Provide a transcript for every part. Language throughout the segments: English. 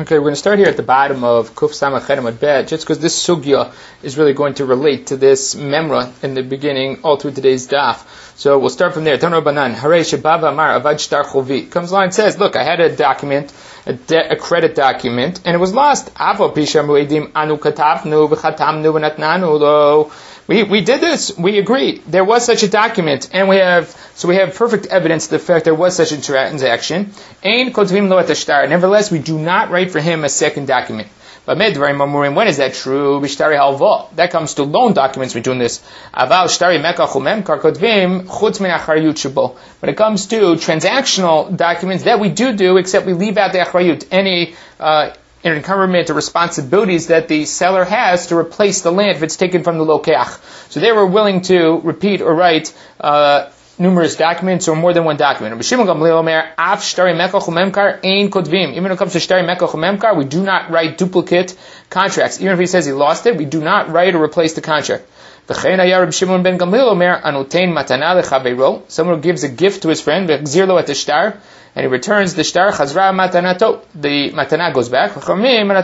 Okay, we're going to start here at the bottom of Kuf Samach Amud Bet, just because this sugya is really going to relate to this memra in the beginning, all through today's daf. So we'll start from there. Tano Banan, Hare Shabava Amar Avad Shtar Chovi. Comes along and says, look, I had a document, a credit document, and it was lost. Avo Pisha Muedim Anu Katavnu V'Chatamnu V'Natnanu Lo. We did this. We agree. There was such a document, and we have perfect evidence to the fact there was such a transaction. Ein kotvim lo et ashtar. Nevertheless, we do not write for him a second document. But when is that true? B'shtari halva. That comes to loan documents. We're doing this. Aval shtari mekach umemkar kotvim chutz min achariyut shebo. When it comes to transactional documents, that we do, except we leave out the achariyut, any encumberment or responsibilities that the seller has to replace the land if it's taken from the lokeach. So they were willing to repeat or write numerous documents or more than one document. Even when it comes to shtari mekach umemkar, we do not write duplicate contracts. Even if he says he lost it, we do not write or replace the contract. Someone who gives a gift to his friend, and he returns the shtar, chazra matanato. The matana goes back. The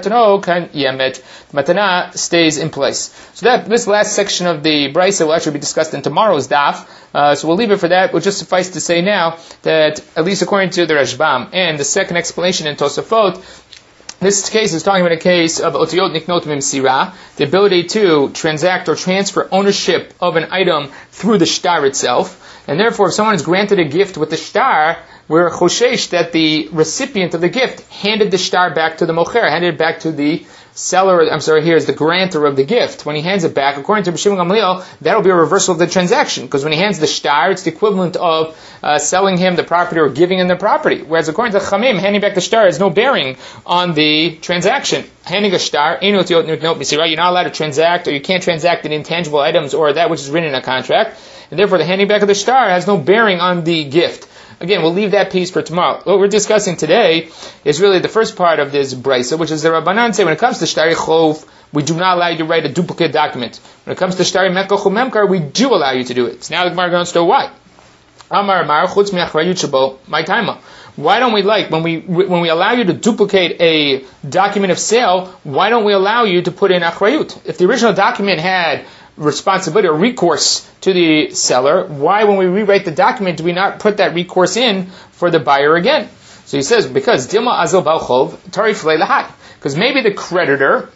matana stays in place. So this last section of the brisa will actually be discussed in tomorrow's daf. So we'll leave it for that. We'll just suffice to say now that, at least according to the Rashbam and the second explanation in Tosafot, this case is talking about a case of otiyot niknot mimsira, the ability to transact or transfer ownership of an item through the shtar itself. And therefore, if someone is granted a gift with the shtar, we're choshesh that the recipient of the gift handed the shtar back to the mocher, handed it back to the seller, here's the grantor of the gift. When he hands it back, according to B'Shimon Gamliel, that'll be a reversal of the transaction, because when he hands the shtar, it's the equivalent of selling him the property or giving him the property. Whereas according to Chamim, handing back the shtar has no bearing on the transaction. Handing a shtar, you're not allowed to transact, or you can't transact in intangible items or that which is written in a contract, and therefore the handing back of the shtar has no bearing on the gift. Again, we'll leave that piece for tomorrow. What we're discussing today is really the first part of this brisa, which is the Rabbanan say when it comes to shtari chov, we do not allow you to write a duplicate document. When it comes to shtari mekach umemkar, we do allow you to do it. So now the Gemara goes to why. Amar chutz mi'achrayut shebo my taima. Why don't we when we allow you to duplicate a document of sale, why don't we allow you to put in achrayut? If the original document had responsibility or recourse to the seller, why, when we rewrite the document, do we not put that recourse in for the buyer again? So he says, because Dilma Azil Balchov, Tarif Lahai. Because maybe a creditor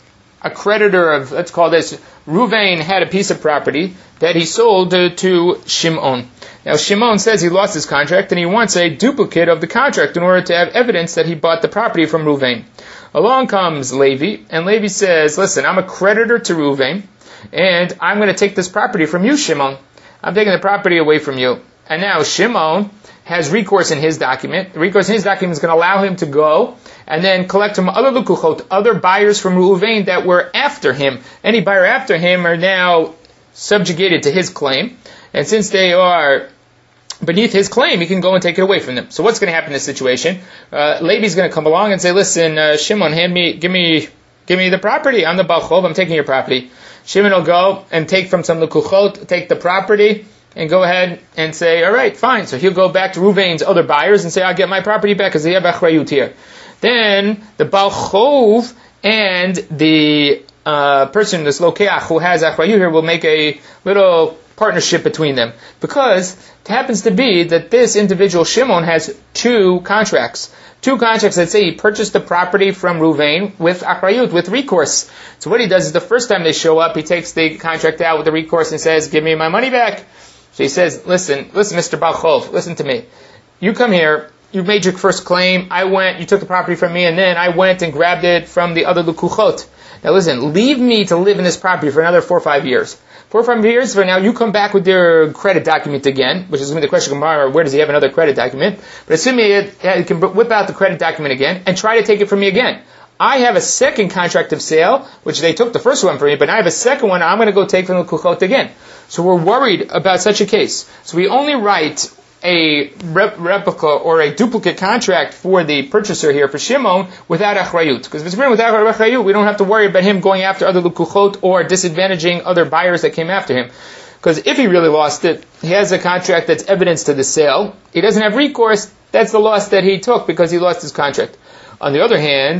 of, let's call this, Ruvain had a piece of property that he sold to Shimon. Now Shimon says he lost his contract and he wants a duplicate of the contract in order to have evidence that he bought the property from Ruvain. Along comes Levi, and Levi says, listen, I'm a creditor to Ruvain, and I'm going to take this property from you, Shimon. I'm taking the property away from you. And now Shimon has recourse in his document. The recourse in his document is going to allow him to go and then collect from other lukuchot, other buyers from Reuven that were after him. Any buyer after him are now subjugated to his claim. And since they are beneath his claim, he can go and take it away from them. So what's going to happen in this situation? Levi's going to come along and say, listen, Shimon, give me the property. I'm the Balchov. I'm taking your property. Shimon will go and take from some lukuchot, take the property, and go ahead and say, all right, fine. So he'll go back to Reuven's other buyers and say, I'll get my property back because they have achrayut here. Then the Balchov and the person, this lokeach, who has achrayut here, will make a little partnership between them. Because it happens to be that this individual, Shimon, has two contracts that say he purchased the property from Reuven with achrayut, with recourse. So what he does is the first time they show up, he takes the contract out with the recourse and says, give me my money back. So he says, listen, Mr. Balchov, listen to me. You come here, you made your first claim, you took the property from me, and then I went and grabbed it from the other lukuchot. Now listen, leave me to live in this property for another 4 or 5 years. 4 or 5 years from now, you come back with your credit document again, which is going to be the question of where does he have another credit document? But assuming he can whip out the credit document again and try to take it from me again. I have a second contract of sale, which they took the first one from me, but now I have a second one I'm going to go take from the Kuchot again. So we're worried about such a case. So we only write a replica or a duplicate contract for the purchaser here, for Shimon, without achrayut. Because if it's written without achrayut, we don't have to worry about him going after other lukuchot or disadvantaging other buyers that came after him. Because if he really lost it, he has a contract that's evidence to the sale. He doesn't have recourse. That's the loss that he took because he lost his contract. On the other hand,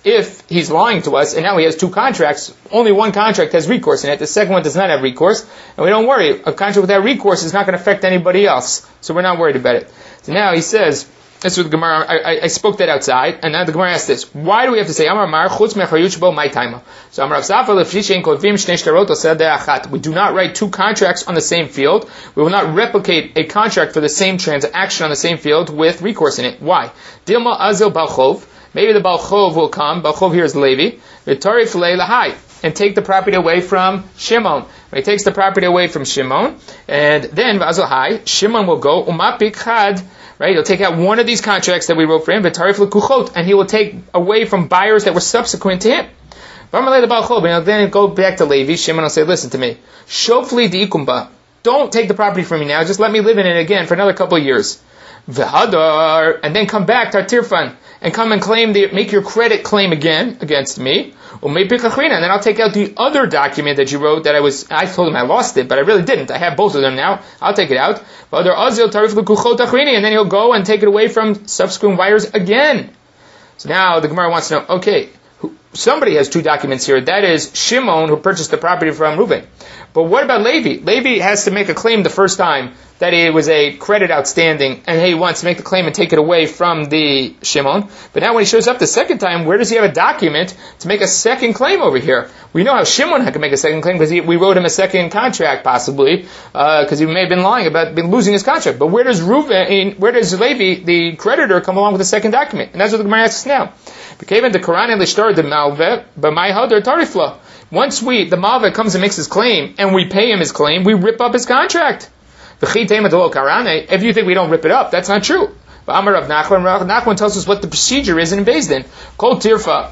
if he's lying to us and now he has two contracts, only one contract has recourse in it, the second one does not have recourse, and we don't worry. A contract without recourse is not going to affect anybody else, so we're not worried about it. So now he says, that's what the Gemara, I spoke that outside, and now the Gemara asks this, why do we have to say, Amar Mar, chutz me'achariyut shebo my taima? So Amar Rav Safra, lefshi shein kotvim shnei shtarot oseh de'achat. We do not write two contracts on the same field. We will not replicate a contract for the same transaction on the same field with recourse in it. Why? Dilma azil balchov. Maybe the balchov will come, balchov here is Levi, v'tarif le'lahai, and take the property away from Shimon. When he takes the property away from Shimon, and then v'azil hai, Shimon will go, umapik chad, right? He'll take out one of these contracts that we wrote for him, v'tarif l'kuchot, and he will take away from buyers that were subsequent to him. And then he'll go back to Levi. Shimon will say, listen to me. Shofli di'ikumba. Don't take the property from me now. Just let me live in it again for another couple of years. V'hadar. And then come back, tartirfan, and come and make your credit claim again against me. And then I'll take out the other document that you wrote that I told him I lost it, but I really didn't. I have both of them now. I'll take it out. And then he'll go and take it away from subsequent buyers again. So now the Gemara wants to know, okay, somebody has two documents here. That is Shimon, who purchased the property from Reuben. But what about Levi? Levi has to make a claim the first time that it was a credit outstanding, and he wants to make the claim and take it away from the Shimon. But now when he shows up the second time, where does he have a document to make a second claim over here? We know how Shimon can make a second claim because we wrote him a second contract, possibly, because he may have been lying about losing his contract. But where does Levi, the creditor, come along with the second document? And that's what the Gemara asks now. Once the Malveh comes and makes his claim, and we pay him his claim, we rip up his contract. If you think we don't rip it up, that's not true. But Amar Rav Nachman tells us what the procedure is in Beis Din. Kol tirfa.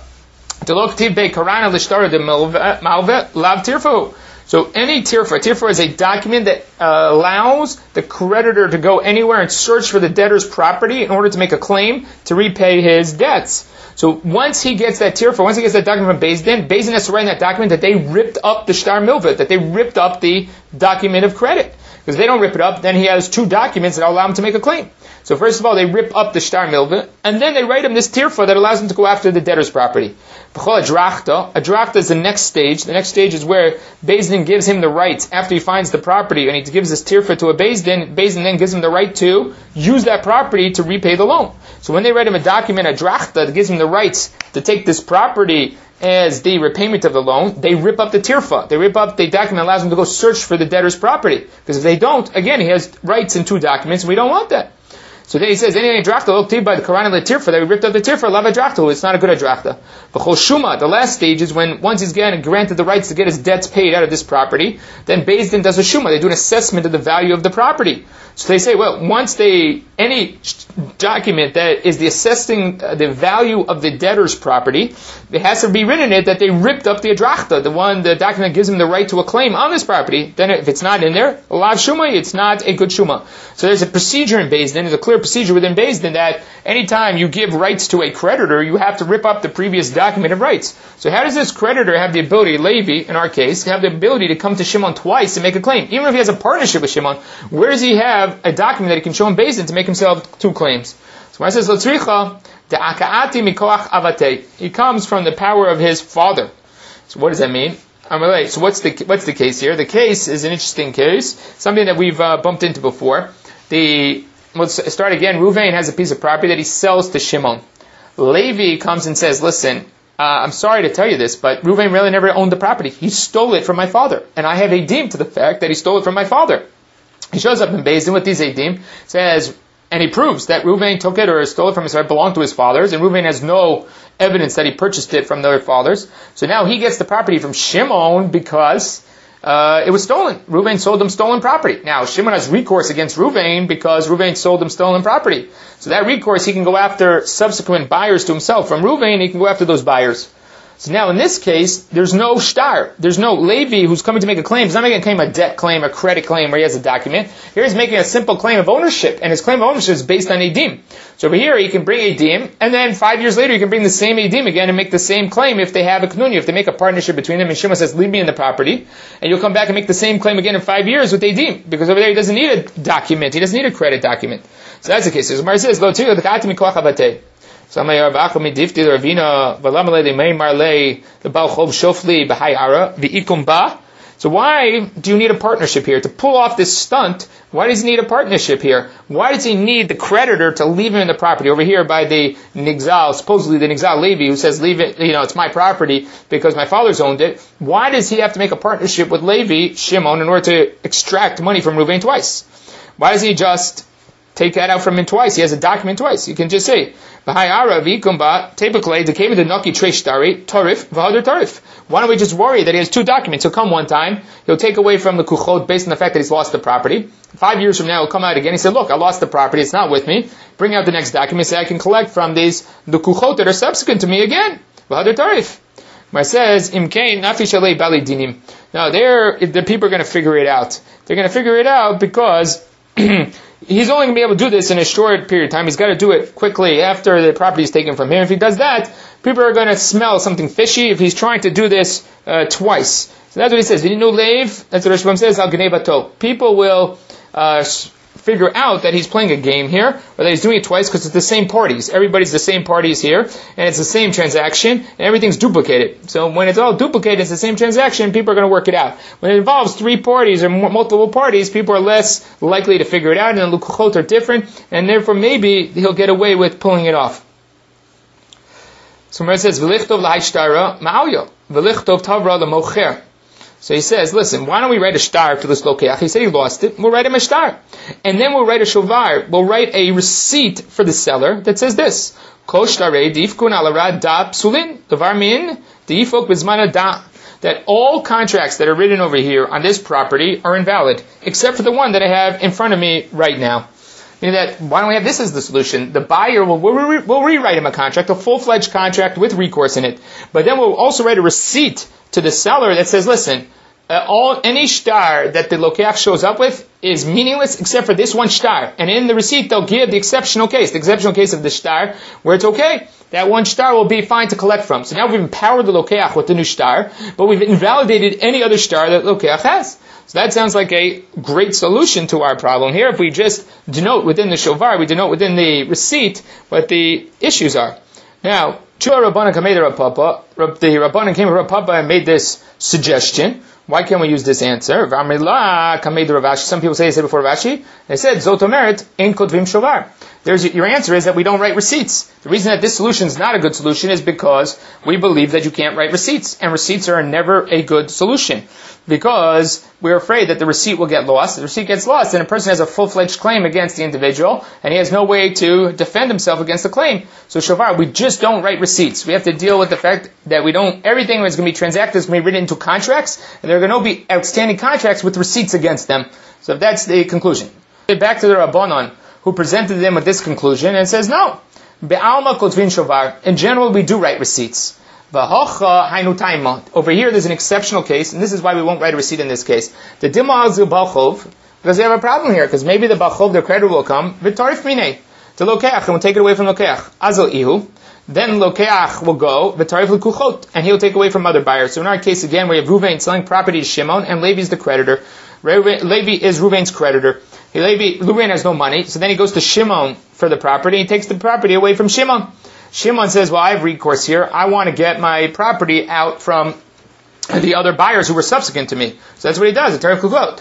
So any tirfa is a document that allows the creditor to go anywhere and search for the debtor's property in order to make a claim to repay his debts. So once he gets that tirfa, once he gets that document from Beis Din has to write in that document that they ripped up the shtar milveh, that they ripped up the document of credit. Because if they don't rip it up, then he has two documents that allow him to make a claim. So first of all, they rip up the shtar milveh, and then they write him this tirfa that allows him to go after the debtor's property. A drachta is the next stage. The next stage is where Beis Din gives him the rights after he finds the property, and he gives this tirfa to a Beis Din. Beis Din then gives him the right to use that property to repay the loan. So when they write him a document, a drachta, that gives him the rights to take this property as the repayment of the loan, they rip up the tirfa. They rip up the document that allows him to go search for the debtor's property. Because if they don't, again, he has rights in two documents, and we don't want that. So then he says, any drachta, look by the Quran and the tirfa, they ripped up the tirfa, lava drachta, it's not a good drachta. But shuma, the last stage is when once he's granted the rights to get his debts paid out of this property, then Beis Din does a shuma, they do an assessment of the value of the property. So they say, well, any document that is assessing the value of the debtor's property, it has to be written in it that they ripped up the drachta, the document that gives him the right to a claim on this property. Then if it's not in there, lav shuma, it's not a good shuma. So there's a procedure in Beis Din, there's a clear procedure within Beis Din that anytime you give rights to a creditor, you have to rip up the previous document of rights. So how does this creditor have the ability, Levi, in our case, have the ability to come to Shimon twice and make a claim? Even if he has a partnership with Shimon, where does he have a document that he can show in Beis Din to make himself two claims? So when I says Lotzricha, the akaati mikoach avate, he comes from the power of his father. So what does that mean? So what's the case here? The case is an interesting case, something that we've bumped into before. Let's start again. Reuven has a piece of property that he sells to Shimon. Levi comes and says, listen, I'm sorry to tell you this, but Reuven really never owned the property. He stole it from my father. And I have edim to the fact that he stole it from my father. He shows up in Beis Din with these edim, says, and he proves that Reuven took it or stole it from his father, belonged to his fathers, and Reuven has no evidence that he purchased it from their fathers. So now he gets the property from Shimon because it was stolen. Reuven sold him stolen property. Now, Shimon has recourse against Reuven because Reuven sold him stolen property. So that recourse, he can go after subsequent buyers to himself. From Reuven, he can go after those buyers. So now in this case, there's no shtar. There's no Levi who's coming to make a claim. He's not making a claim, a debt claim, a credit claim where he has a document. Here he's making a simple claim of ownership, and his claim of ownership is based on edim. So over here, he can bring edim, and then 5 years later, he can bring the same edim again and make the same claim if they have a knuni, if they make a partnership between them, and Shimon says, leave me in the property, and you'll come back and make the same claim again in 5 years with edim, because over there he doesn't need a document, he doesn't need a credit document. So that's the case. So Gemara says, So why do you need a partnership here? To pull off this stunt, why does he need a partnership here? Why does he need the creditor to leave him in the property? Over here by the Nigzal, supposedly the Nigzal Levi, who says, leave it, it's my property because my father's owned it. Why does he have to make a partnership with Levi, Shimon, in order to extract money from Reuven twice? Why doesn't he just take that out from him twice? He has a document twice. You can just say, why don't we just worry that he has two documents? He'll come one time, he'll take away from the kuchot based on the fact that he's lost the property. 5 years from now, he'll come out again. He said, look, I lost the property, it's not with me. Bring out the next document, say I can collect from the kuchot that are subsequent to me again. Where it says, now the people are going to figure it out. They're going to figure it out because he's only going to be able to do this in a short period of time. He's got to do it quickly after the property is taken from him. If he does that, people are going to smell something fishy if he's trying to do this twice. So that's what he says. That's what Rishbam says. People will figure out that he's playing a game here, or that he's doing it twice because it's the same parties. Everybody's the same parties here, and it's the same transaction, and everything's duplicated. So when it's all duplicated, it's the same transaction, people are going to work it out. When it involves three parties or multiple parties, people are less likely to figure it out, and the lukuchot are different, and therefore maybe he'll get away with pulling it off. So Mer says, V'lichtov l'haishtara ma'alyo, v'lichtov tavra l'mocher. So he says, listen, why don't we write a shtar to this lokeach? He said he lost it. We'll write him a shtar. And then we'll write a shovar. We'll write a receipt for the seller that says this. Kol shtarei difkun alarad da psulin. Davar min difok bizmana da. That all contracts that are written over here on this property are invalid, except for the one that I have in front of me right now. Meaning that, why don't we have this as the solution? The buyer will rewrite him a contract, a full-fledged contract with recourse in it. But then we'll also write a receipt to the seller that says, listen, any shtar that the lokeach shows up with is meaningless except for this one shtar. And in the receipt, they'll give the exceptional case of the shtar, where it's okay. That one shtar will be fine to collect from. So now we've empowered the lokeach with the new shtar, but we've invalidated any other shtar that lokeach has. So that sounds like a great solution to our problem here. If we just denote within the shovar, we denote within the receipt what the issues are. Now, the Rabbanan came to Rav Papa and made this suggestion. Why can't we use this answer? Some people say, they said before Rashi, they said, Zotomeret, ein kotvim shovar. Your answer is that we don't write receipts. The reason that this solution is not a good solution is because we believe that you can't write receipts, and receipts are never a good solution. Because we're afraid that the receipt will get lost. The receipt gets lost, and a person has a full-fledged claim against the individual, and he has no way to defend himself against the claim. So shovar, we just don't write receipts. We have to deal with the fact that everything that's going to be transacted is going to be written into contracts, and there are going to be outstanding contracts with receipts against them. So that's the conclusion. Back to the Rabbanon, who presented them with this conclusion, and says, no. Be'alma kotvin shovar. In general, we do write receipts. Over here, there's an exceptional case, and this is why we won't write a receipt in this case. The Dima Azil Balchov, because they have a problem here, because maybe the Balchov, their creditor, will come, V'tarif Minei, to Lokeach, and will take it away from Lokeach. Azil Ihu, then Lokeach will go, V'tarif L'kuchot, and he'll take away from other buyers. So in our case, again, we have Reuven selling property to Shimon, and Levi is the creditor. Levi is Reuven's creditor. Reuven has no money, so then he goes to Shimon for the property, and he takes the property away from Shimon. Shimon says, well, I have recourse here. I want to get my property out from the other buyers who were subsequent to me. So that's what he does. The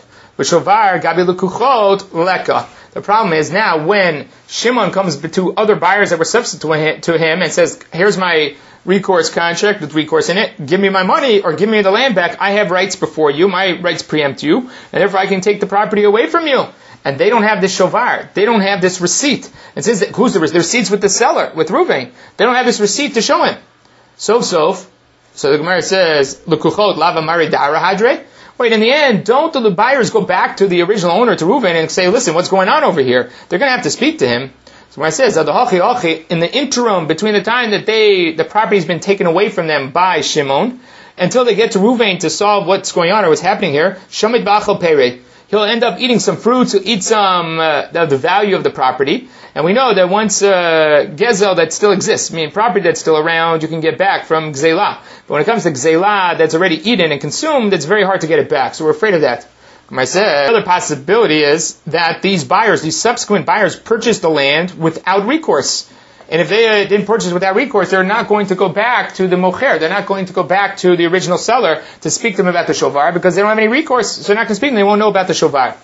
problem is now when Shimon comes to other buyers that were subsequent to him and says, here's my recourse contract with recourse in it, give me my money or give me the land back. I have rights before you. My rights preempt you. And therefore I can take the property away from you. And they don't have this shovar. They don't have this receipt. It says that, who's the receipt? The receipt's with the seller, with Reuven. They don't have this receipt to show him. So the Gemara says, L'kuchot lava mari da'ara hadre. Wait, in the end, don't the buyers go back to the original owner, to Reuven, and say, listen, what's going on over here? They're going to have to speak to him. So when it says, in the interim, between the time that the property's been taken away from them by Shimon, until they get to Reuven to solve what's going on or what's happening here, Shamit b'achal perei. He'll end up eating some fruits, he'll eat some of the value of the property. And we know that once gezel that still exists, meaning property that's still around, you can get back from gzelah. But when it comes to gzelah that's already eaten and consumed, it's very hard to get it back. So we're afraid of that. I said, another possibility is that these subsequent buyers, purchased the land without recourse. And if they didn't purchase without recourse, they're not going to go back to the mocher. They're not going to go back to the original seller to speak to them about the shovar because they don't have any recourse. So they're not going to speak to them. They won't know about the shovar.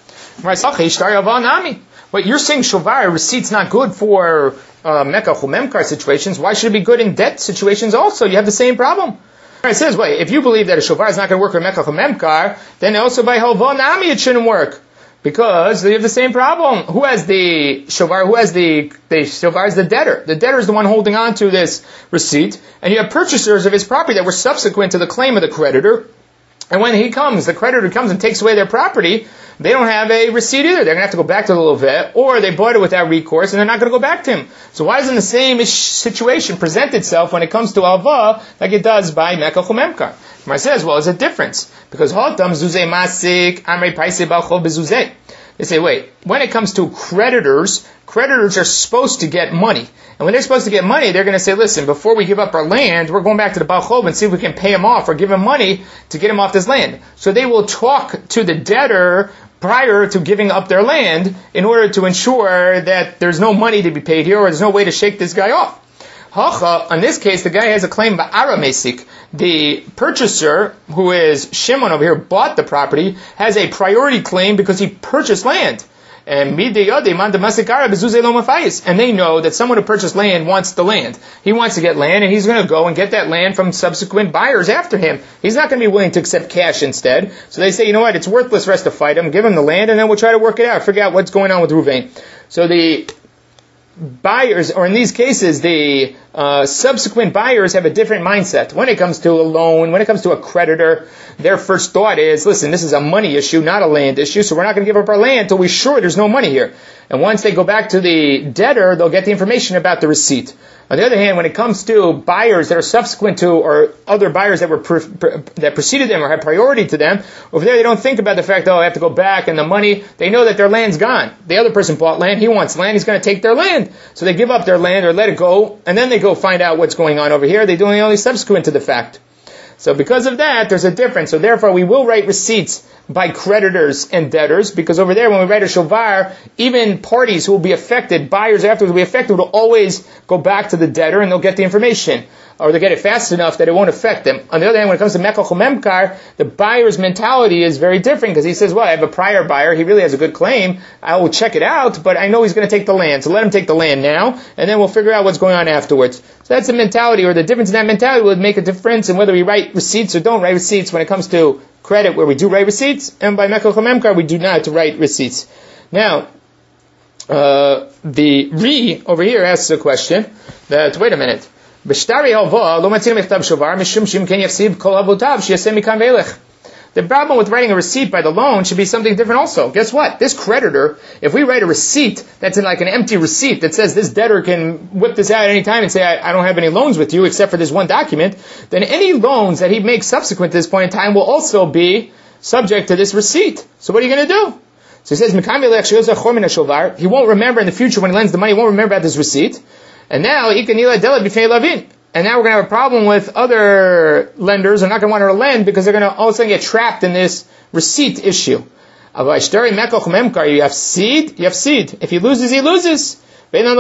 But you're saying shovar, receipt's not good for mekach memkar situations. Why should it be good in debt situations also? You have the same problem. It says, wait, if you believe that a shovar is not going to work for mekach memkar, then also by halva nami it shouldn't work. Because they have the same problem. Who has the shovar? Who has the shovar is the debtor. The debtor is the one holding on to this receipt. And you have purchasers of his property that were subsequent to the claim of the creditor. And when he comes, the creditor comes and takes away their property, they don't have a receipt either. They're going to have to go back to the lovet, or they bought it without recourse, and they're not going to go back to him. So why doesn't the same situation present itself when it comes to alva like it does by mekach memkar? Mar says, well, there's a difference. Because hotam zuzei masik, amrei paisei balchov bezuzei. They say, wait, when it comes to creditors are supposed to get money. And when they're supposed to get money, they're going to say, listen, before we give up our land, we're going back to the balchov and see if we can pay him off or give him money to get him off this land. So they will talk to the debtor prior to giving up their land in order to ensure that there's no money to be paid here or there's no way to shake this guy off. Hacha, in this case, the guy has a claim ba'ara mesik. The purchaser, who is Shimon over here, bought the property, has a priority claim because he purchased land. And they know that someone who purchased land wants the land. He wants to get land, and he's going to go and get that land from subsequent buyers after him. He's not going to be willing to accept cash instead. So they say, you know what, it's worthless for us to fight him, give him the land, and then we'll try to work it out, figure out what's going on with Ruvain. So the buyers, or in these cases, the subsequent buyers have a different mindset. When it comes to a loan, when it comes to a creditor, their first thought is, listen, this is a money issue, not a land issue, so we're not going to give up our land until we're sure there's no money here. And once they go back to the debtor, they'll get the information about the receipt. On the other hand, when it comes to buyers that are subsequent to, or other buyers that were that preceded them or had priority to them, over there they don't think about the fact, oh, I have to go back and the money. They know that their land's gone. The other person bought land, he wants land, he's going to take their land. So they give up their land or let it go, and then they go find out what's going on over here. They do it only subsequent to the fact. So because of that, there's a difference. So therefore, we will write receipts by creditors and debtors, because over there, when we write a shovar, even parties who will be affected, buyers afterwards will be affected, will always go back to the debtor and they'll get the information. Or they'll get it fast enough that it won't affect them. On the other hand, when it comes to mekach memkar, the buyer's mentality is very different, because he says, well, I have a prior buyer, he really has a good claim, I will check it out, but I know he's going to take the land, so let him take the land now, and then we'll figure out what's going on afterwards. So that's the mentality, or the difference in that mentality would make a difference in whether we write receipts or don't write receipts when it comes to credit, where we do write receipts, and by mekach memkar we do not write receipts. Now, the Ri over here asks a question that, wait a minute, the problem with writing a receipt by the loan should be something different also. Guess what? This creditor, if we write a receipt that's in like an empty receipt that says this debtor can whip this out at any time and say, I don't have any loans with you except for this one document, then any loans that he makes subsequent to this point in time will also be subject to this receipt. So what are you going to do? So he says, he won't remember in the future when he lends the money, he won't remember about this receipt. And now, and now we're going to have a problem with other lenders. They're not going to want her to lend because they're going to all of a sudden get trapped in this receipt issue. You have seed. If he loses, he loses. So the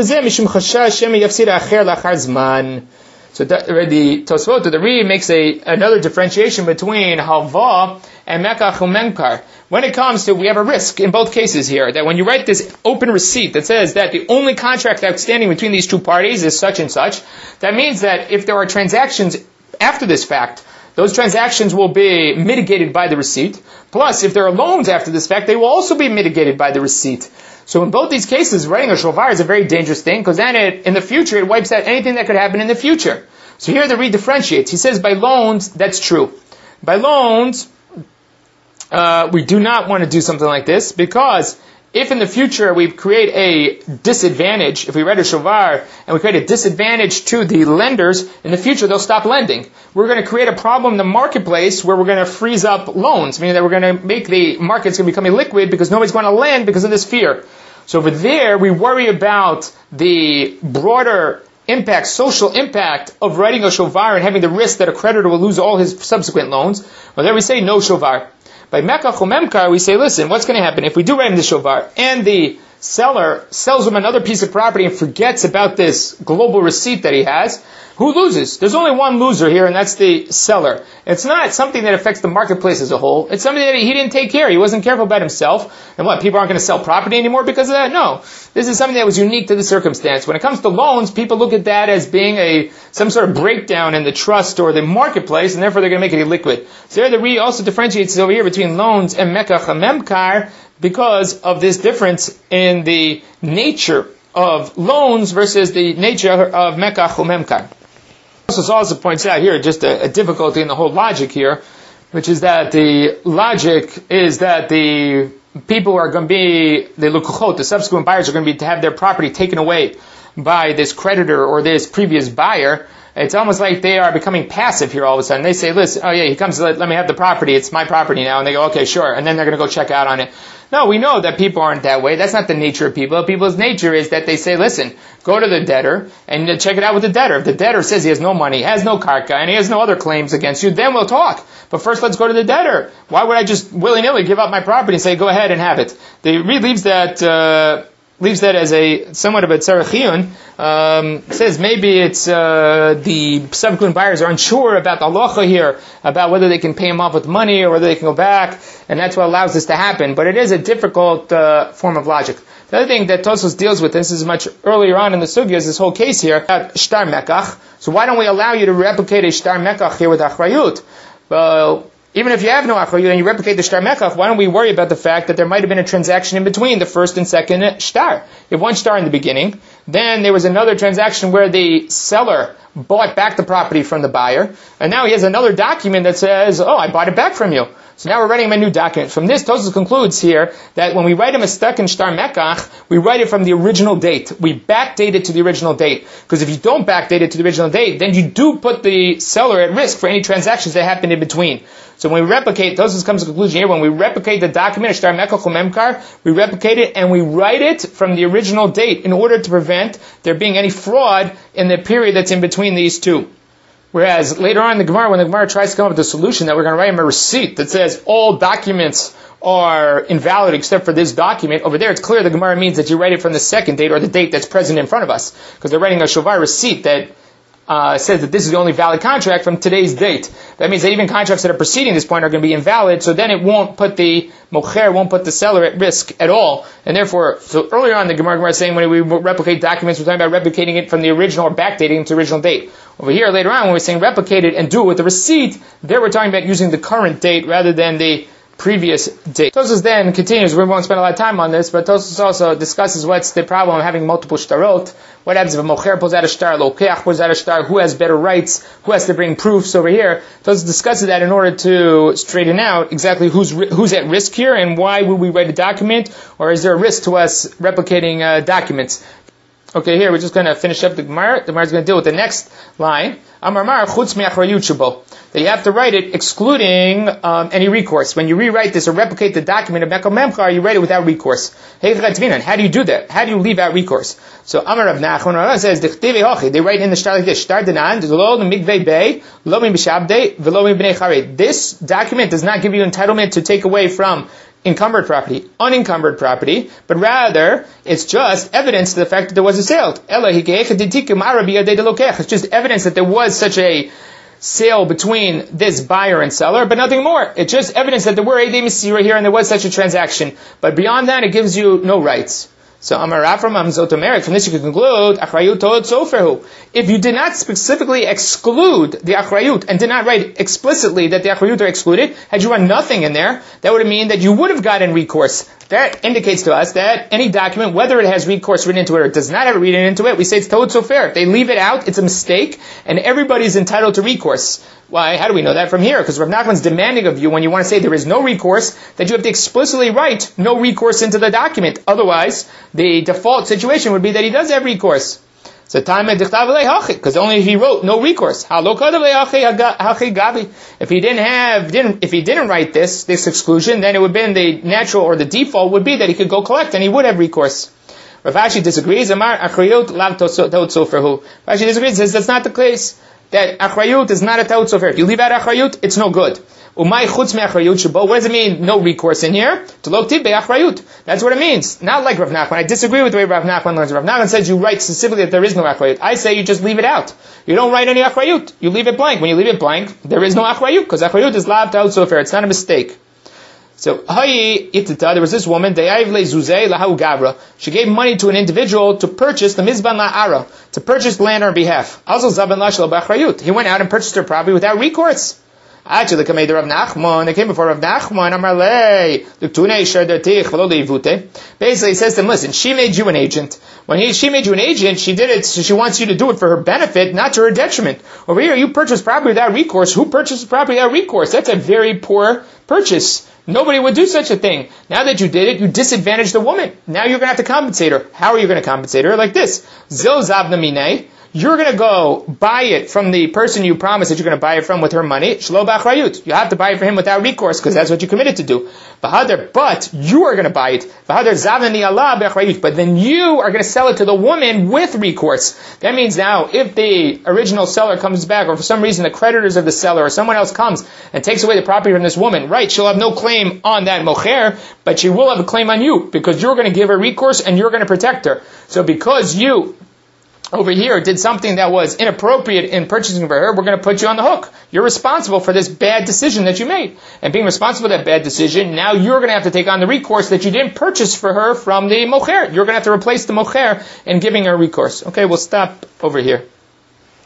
Tosfot, the Ri, makes another differentiation between halva and mekach memkar. When it comes to, we have a risk in both cases here, that when you write this open receipt that says that the only contract outstanding between these two parties is such and such, that means that if there are transactions after this fact, those transactions will be mitigated by the receipt. Plus, if there are loans after this fact, they will also be mitigated by the receipt. So in both these cases, writing a shovar is a very dangerous thing, because then in the future, it wipes out anything that could happen in the future. So here the Ri differentiates. He says by loans, that's true. By loans, we do not want to do something like this, because if in the future we create a disadvantage, if we write a shovar and we create a disadvantage to the lenders, in the future they'll stop lending. We're going to create a problem in the marketplace where we're going to freeze up loans, meaning that we're going to make the markets going to become illiquid because nobody's going to lend because of this fear. So over there we worry about the broader impact, social impact of writing a shovar and having the risk that a creditor will lose all his subsequent loans. Well, there we say no shovar. By mekach memkar, we say, listen, what's going to happen if we do write in the shovar and the seller sells him another piece of property and forgets about this global receipt that he has, who loses? There's only one loser here, and that's the seller. It's not something that affects the marketplace as a whole. It's something that he didn't take care. He wasn't careful about himself. And what, people aren't going to sell property anymore because of that? No. This is something that was unique to the circumstance. When it comes to loans, people look at that as being some sort of breakdown in the trust or the marketplace, and therefore they're going to make it illiquid. So there the Re also differentiates over here between loans and mekach and memkar because of this difference in the nature of loans versus the nature of mekach or memkar. This also points out here just a difficulty in the whole logic here, which is that the logic is that the people are going to be, the lukuchot, the subsequent buyers are going to be to have their property taken away by this creditor or this previous buyer. It's almost like they are becoming passive here all of a sudden. They say, listen, oh yeah, he comes, let me have the property, it's my property now. And they go, okay, sure. And then they're going to go check out on it. No, we know that people aren't that way. That's not the nature of people. People's nature is that they say, listen, go to the debtor and check it out with the debtor. If the debtor says he has no money, has no karka, and he has no other claims against you, then we'll talk. But first, let's go to the debtor. Why would I just willy-nilly give up my property and say, go ahead and have it? They Reed leaves that as a somewhat of a tzarechiyun. Says maybe it's the subsequent buyers are unsure about the halacha here, about whether they can pay him off with money or whether they can go back, and that's what allows this to happen. But it is a difficult form of logic. The other thing that Tosfos deals with, this is much earlier on in the sugya, is this whole case here about shtar mekach. So why don't we allow you to replicate a shtar mekach here with achrayut? Well, even if you have no achrayut and you replicate the shtar mekach, why don't we worry about the fact that there might have been a transaction in between the first and second shtar? You have one shtar in the beginning, then there was another transaction where the seller bought back the property from the buyer, and now he has another document that says, oh, I bought it back from you. So now we're writing him a new document. From this, Tosfos concludes here that when we write him a second shtar mekach, we write it from the original date. We backdate it to the original date. Because if you don't backdate it to the original date, then you do put the seller at risk for any transactions that happen in between. So when we replicate, Tosfos comes to the conclusion here, when we replicate the document of shtar mekach or memkar, we replicate it and we write it from the original date in order to prevent there being any fraud in the period that's in between these two. Whereas later on in the Gemara, when the Gemara tries to come up with a solution that we're going to write him a receipt that says all documents are invalid except for this document, over there it's clear the Gemara means that you write it from the second date or the date that's present in front of us. Because they're writing a shovar receipt that says that this is the only valid contract from today's date. That means that even contracts that are preceding this point are going to be invalid, so then it won't put the mocher, won't put the seller at risk at all. And therefore, so earlier on the Gemara is saying when we replicate documents, we're talking about replicating it from the original or backdating it to the original date. Over here, later on, when we're saying replicate it and do it with the receipt, there we're talking about using the current date rather than the previous date. Tosfos then continues, we won't spend a lot of time on this, but Tosfos also discusses what's the problem of having multiple shtarot. What happens if a mocher pulls out a shtar, lokeach pulls out a shtar, who has better rights, who has to bring proofs over here. Tosfos discusses that in order to straighten out exactly who's at risk here and why would we write a document, or is there a risk to us replicating documents. Okay, here we're just going to finish up the Gemara. The Gemara is going to deal with the next line. Amar mar chutz mi'achrayut shebo. That you have to write it excluding any recourse. When you rewrite this or replicate the document of Mekach Memkar, you write it without recourse. How do you do that? How do you leave out recourse? So Amar Rav Nachman says, they write in the shtar like this, shtar denan, lo mikvei bei, lo mi b'shabdei, v'lo mi b'nei charei. This document does not give you entitlement to take away from encumbered property, unencumbered property, but rather it's just evidence to the fact that there was a sale. It's just evidence that there was such a sale between this buyer and seller, but nothing more. It's just evidence that there were Eidei Mesira here and there was such a transaction. But beyond that, it gives you no rights. So Amar Rafram Amzotomerik, from this you can conclude, Achrayut Told Soferhu. If you did not specifically exclude the Achrayut and did not write explicitly that the Achrayut are excluded, had you run nothing in there, that would mean that you would have gotten recourse. That indicates to us that any document, whether it has recourse written into it or does not have it written into it, we say it's Told Sofer. They leave it out, it's a mistake, and everybody's entitled to recourse. Why? How do we know that from here? Because Rav Nachman's demanding of you, when you want to say there is no recourse, that you have to explicitly write no recourse into the document. Otherwise, the default situation would be that he does have recourse. So because only if he wrote no recourse. If he didn't write this exclusion, then it would have been the natural or the default would be that he could go collect and he would have recourse. Rav Ashi disagrees. Rav Ashi disagrees, says that's not the case. that achrayut is not a ta'ut sofer. If you leave out achrayut, it's no good. Umay chutz me'achrayut shabo. What does it mean? No recourse in here. To lo tib be'achrayut. That's what it means. Not like Rav Nachman. I disagree with the way Rav Nachman learns. Rav Nachman says you write specifically that there is no achrayut. I say you just leave it out. You don't write any achrayut. You leave it blank. When you leave it blank, there is no achrayut because achrayut is lav ta'ut sofer. It's not a mistake. So, there was this woman, she gave money to an individual to purchase the mizban la'ara, to purchase land on her behalf. He went out and purchased her property without recourse. Actually, they came before Rav Nachman, basically he says to them, listen, she made you an agent. She made you an agent, she did it, so she wants you to do it for her benefit, not to her detriment. Over here, you purchased property without recourse. Who purchased property without recourse? That's a very poor purchase. Nobody would do such a thing. Now that you did it, you disadvantaged the woman. Now you're going to have to compensate her. How are you going to compensate her? Like this. Zil zavna minei. You're going to go buy it from the person you promised that you're going to buy it from with her money. Shlo b'achrayut. You have to buy it for him without recourse because that's what you committed to do. But you are going to buy it. But then you are going to sell it to the woman with recourse. That means now, if the original seller comes back, or for some reason the creditors of the seller or someone else comes and takes away the property from this woman, right, she'll have no claim on that mocher, but she will have a claim on you because you're going to give her recourse and you're going to protect her. So because you over here did something that was inappropriate in purchasing for her, we're going to put you on the hook. You're responsible for this bad decision that you made. And being responsible for that bad decision, now you're going to have to take on the recourse that you didn't purchase for her from the mocher. You're going to have to replace the mocher in giving her recourse. Okay, we'll stop over here.